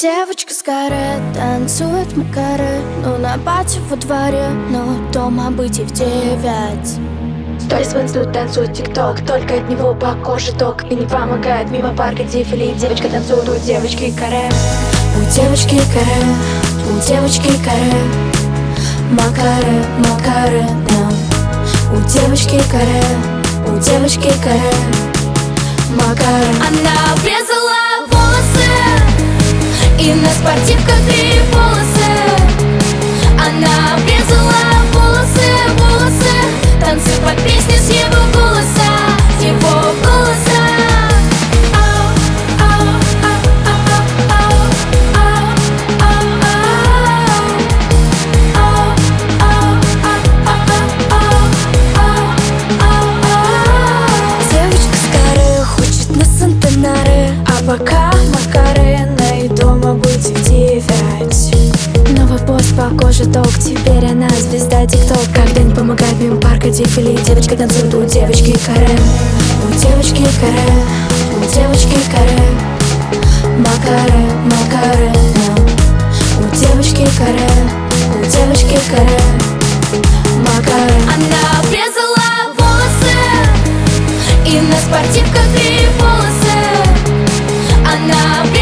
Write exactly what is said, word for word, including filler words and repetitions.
Девочка с каре танцует макаре, ну на пати во дворе, но дома быть и в девять. Сторис в инсту танцует тикток, только от него по коже ток. И не помогает мимо парка дефиле. Девочка танцует у девочки каре. У девочки каре, у девочки каре, макаре, макаре, да. У девочки каре, у девочки каре, макаре. Она обрезала волосы и на спортивках три полосы. Она обрезала волосы, волосы, танцы под песни с его голоса, его голоса. Девочка с каре хочет на Сантенаре, а пока макарена и дома быть в девять. Новый пост по коже ток, теперь она звезда тикток. Когда не помогает мимо парка дефиле, девочка танцует у девочки каре. У девочки каре, у девочки каре, макаре, макаре, да. У девочки каре, у девочки каре, макаре. Она обрезала волосы и на спортивках три полосы. Она